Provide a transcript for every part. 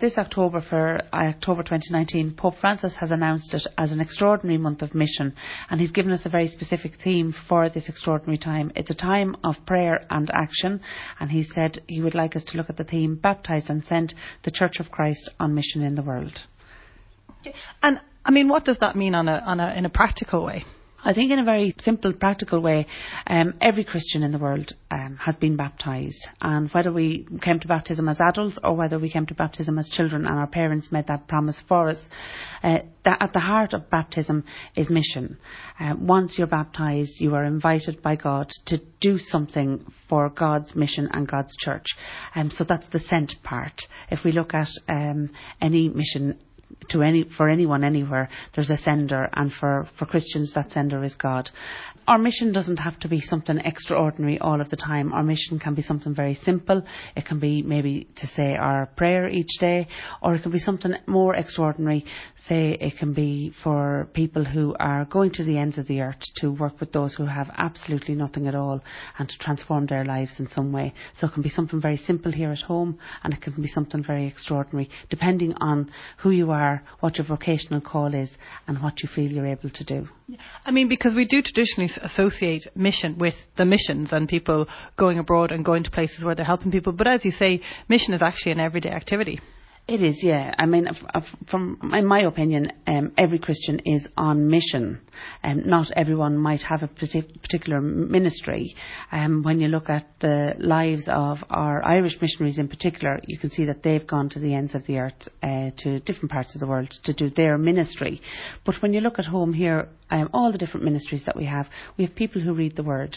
This October, for October 2019, Pope Francis has announced it as an extraordinary month of mission, and he's given us a very specific theme for this extraordinary time. It's a time of prayer and action, and he said he would like us to look at the theme, Baptise and Send, the Church of Christ on Mission in the World. And, I mean, what does that mean in a practical way? I think in a very simple, practical way, every Christian in the world has been baptised. And whether we came to baptism as adults or whether we came to baptism as children and our parents made that promise for us, that at the heart of baptism is mission. Once you're baptised, you are invited by God to do something for God's mission and God's church. So that's the sent part. If we look at any mission, for anyone anywhere, there's a sender, and for Christians that sender is God. Our mission doesn't have to be something extraordinary all of the time. Our mission can be something very simple. It can be maybe to say our prayer each day, or it can be something more extraordinary. Say it can be for people who are going to the ends of the earth to work with those who have absolutely nothing at all and to transform their lives in some way. So it can be something very simple here at home, and it can be something very extraordinary depending on who you are, what your vocational call is, and what you feel you're able to do. I mean, because we do traditionally associate mission with the missions and people going abroad and going to places where they're helping people. But as you say, mission is actually an everyday activity. It is, yeah. I mean, in my opinion, every Christian is on mission. Not everyone might have a particular ministry. When you look at the lives of our Irish missionaries in particular, you can see that they've gone to the ends of the earth, to different parts of the world to do their ministry. But when you look at home here, all the different ministries that we have people who read the Word.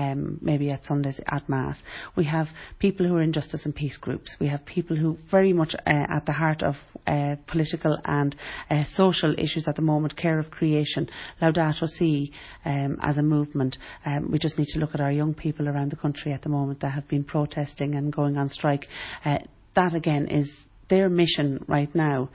Maybe at Sundays at Mass. We have people who are in justice and peace groups. We have people who very much at the heart of political and social issues at the moment, care of creation, Laudato Si as a movement. We just need to look at our young people around the country at the moment that have been protesting and going on strike. That again is their mission right now.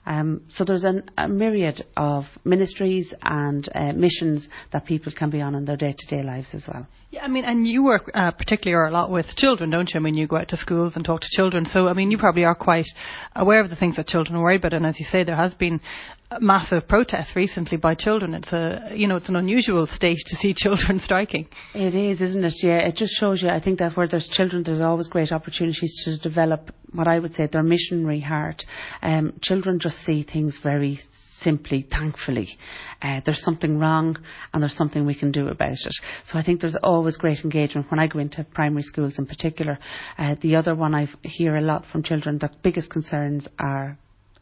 So there's a myriad of ministries and missions that people can be on in their day-to-day lives as well. Yeah, I mean, and you work particularly a lot with children, don't you? I mean, you go out to schools and talk to children. So, I mean, you probably are quite aware of the things that children are worried about. And as you say, there has been massive protests recently by children. It's it's an unusual state to see children striking. It is, isn't it? Yeah, it just shows you, I think, that where there's children, there's always great opportunities to develop what I would say their missionary heart. Children just see things very simply, thankfully. There's something wrong and there's something we can do about it. So I think there's always great engagement when I go into primary schools in particular. The other one I hear a lot from children, the biggest concerns are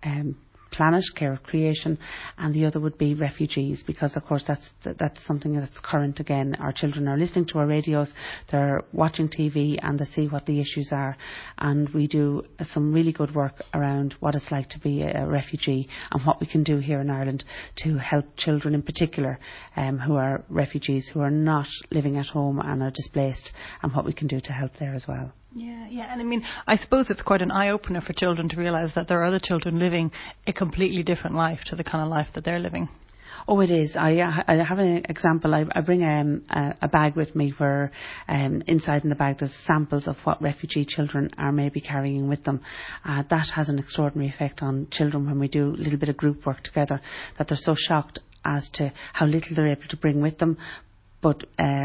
planet, care of creation, and the other would be refugees, because of course that's something that's current again. Our children are listening to our radios, they're watching TV, and they see what the issues are, and we do some really good work around what it's like to be a refugee and what we can do here in Ireland to help children in particular who are refugees, who are not living at home and are displaced, and what we can do to help there as well. Yeah, and I mean, I suppose it's quite an eye-opener for children to realise that there are other children living a completely different life to the kind of life that they're living. Oh, it is. I have an example. I bring a bag with me where inside in the bag there's samples of what refugee children are maybe carrying with them. That has an extraordinary effect on children when we do a little bit of group work together, that they're so shocked as to how little they're able to bring with them, but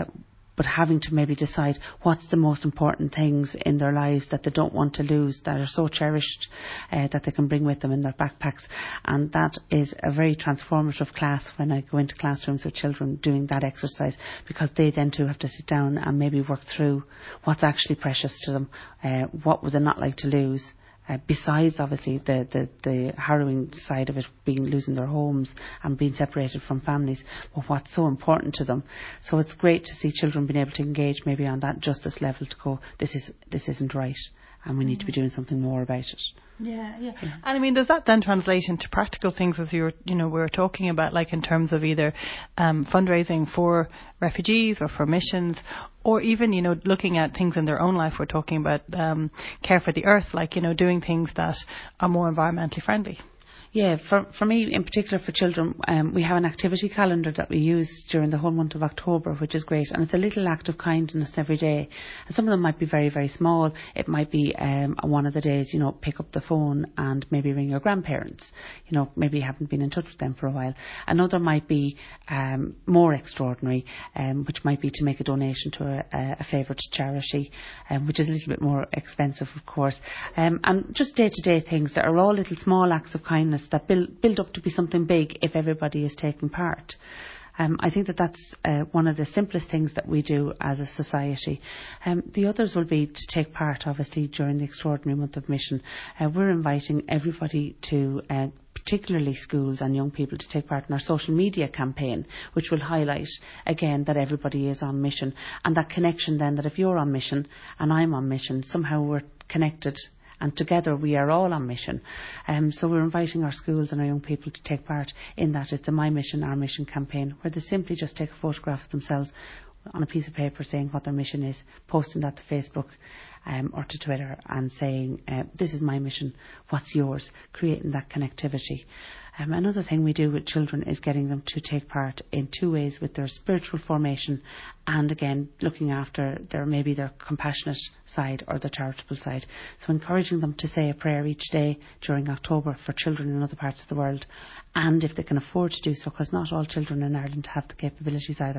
having to maybe decide what's the most important things in their lives that they don't want to lose, that are so cherished, that they can bring with them in their backpacks. And that is a very transformative class when I go into classrooms with children doing that exercise, because they then too have to sit down and maybe work through what's actually precious to them, what would they not like to lose. Besides obviously the harrowing side of it being losing their homes and being separated from families, but what's so important to them. So it's great to see children being able to engage maybe on that justice level, to go, this isn't right and we need to be doing something more about it. Yeah. And I mean, does that then translate into practical things, as we were talking about, like in terms of either fundraising for refugees or for missions, or even, looking at things in their own life? We're talking about care for the earth, like, doing things that are more environmentally friendly. Yeah, for me in particular, for children, we have an activity calendar that we use during the whole month of October, which is great, and it's a little act of kindness every day. And some of them might be very, very small. It might be one of the days, pick up the phone and maybe ring your grandparents. Maybe you haven't been in touch with them for a while. Another might be more extraordinary, which might be to make a donation to a favourite charity, which is a little bit more expensive, of course. And just day-to-day things that are all little small acts of kindness that build up to be something big if everybody is taking part. I think that's one of the simplest things that we do as a society. The others will be to take part, obviously, during the extraordinary month of mission. We're inviting everybody to, particularly schools and young people, to take part in our social media campaign, which will highlight again that everybody is on mission, and that connection then, that if you're on mission and I'm on mission, somehow we're connected. And together we are all on mission. So we're inviting our schools and our young people to take part in that. It's a My Mission, Our Mission campaign, where they simply just take a photograph of themselves on a piece of paper saying what their mission is, posting that to Facebook or to Twitter and saying, this is my mission, what's yours? Creating that connectivity. Another thing we do with children is getting them to take part in two ways, with their spiritual formation and again looking after their compassionate side or their charitable side. So encouraging them to say a prayer each day during October for children in other parts of the world, and if they can afford to do so, because not all children in Ireland have the capabilities either,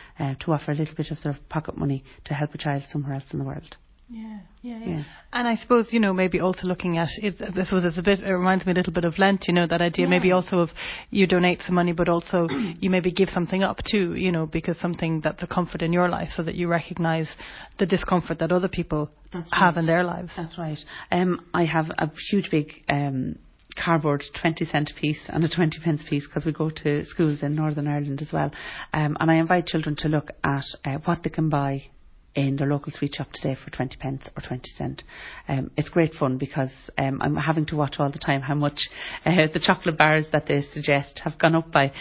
to offer a little bit of their pocket money to help a child somewhere else in the world. Yeah. And I suppose, maybe also looking at it, it reminds me a little bit of Lent, that idea, maybe also of you donate some money, but also you maybe give something up too, because something that's a comfort in your life, so that you recognise the discomfort that other people have in their lives. That's right. I have a huge big cardboard 20-cent piece and a 20-pence piece, because we go to schools in Northern Ireland as well. And I invite children to look at what they can buy in their local sweet shop today for 20 pence or 20 cent. It's great fun, because I'm having to watch all the time how much the chocolate bars that they suggest have gone up by.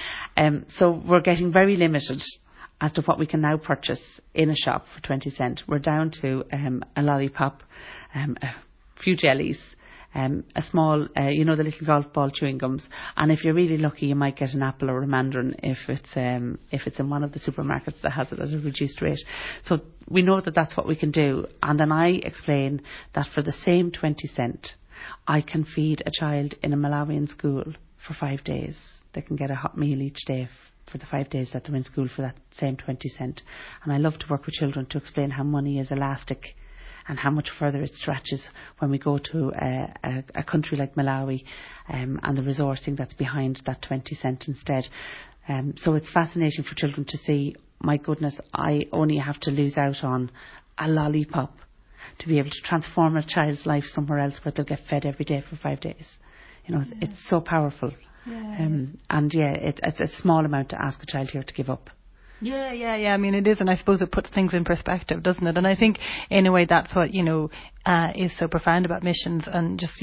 So we're getting very limited as to what we can now purchase in a shop for 20 cent. We're down to a lollipop, a few jellies, a small, the little golf ball chewing gums, and if you're really lucky, you might get an apple or a mandarin if it's in one of the supermarkets that has it at a reduced rate. So we know that that's what we can do, and then I explain that for the same 20 cent, I can feed a child in a Malawian school for 5 days. They can get a hot meal each day for the 5 days that they're in school for that same 20 cent. And I love to work with children to explain how money is elastic and how much further it stretches when we go to a country like Malawi, and the resourcing that's behind that 20 cent instead. So it's fascinating for children to see, my goodness, I only have to lose out on a lollipop to be able to transform a child's life somewhere else where they'll get fed every day for 5 days. It's so powerful. It's a small amount to ask a child here to give up. Yeah. I mean, it is, and I suppose it puts things in perspective, doesn't it? And I think, in a way, that's what, is so profound about missions, and just,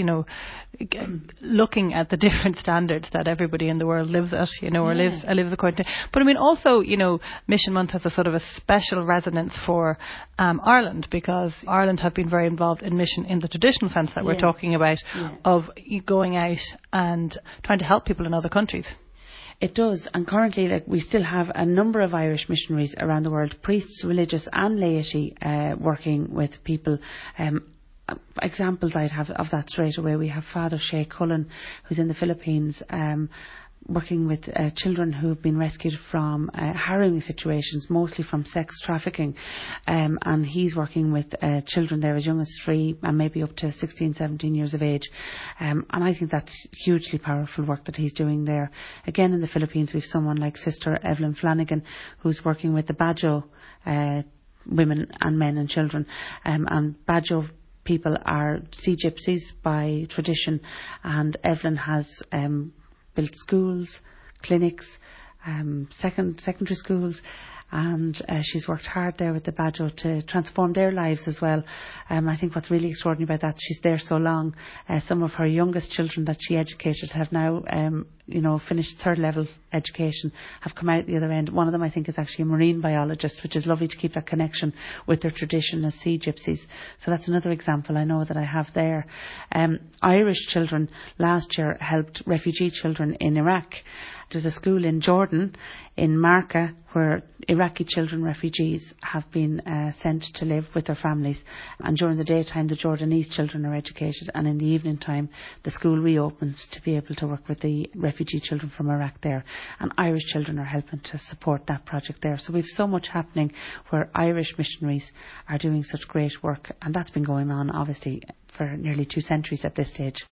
looking at the different standards that everybody in the world lives at, or lives according to. But I mean, also, Mission Month has a sort of a special resonance for Ireland, because Ireland have been very involved in mission in the traditional sense that we're talking about, of going out and trying to help people in other countries. It does, and currently we still have a number of Irish missionaries around the world, priests, religious and laity, working with people. Examples I'd have of that straight away, we have Father Shay Cullen, who's in the Philippines, working with children who have been rescued from harrowing situations, mostly from sex trafficking, and he's working with children there as young as 3 and maybe up to 16, 17 years of age, and I think that's hugely powerful work that he's doing there. Again, in the Philippines, we've someone like Sister Evelyn Flanagan, who's working with the Bajo women and men and children, and Bajo people are sea gypsies by tradition, and Evelyn has built schools, clinics, secondary schools, and she's worked hard there with the Bajo to transform their lives as well. I think what's really extraordinary about that, she's there so long. Some of her youngest children that she educated have now finished third level education have come out the other end. One of them, I think, is actually a marine biologist, which is lovely to keep that connection with their tradition as sea gypsies. So that's another example I know that I have there. Irish children last year helped refugee children in Iraq. There's a school in Jordan, in Marka, where Iraqi children, refugees, have been sent to live with their families. And during the daytime, the Jordanese children are educated, and in the evening time, the school reopens to be able to work with the refugee children from Iraq there. And Irish children are helping to support that project there. So we've so much happening where Irish missionaries are doing such great work, and that's been going on, obviously, for nearly 2 centuries at this stage.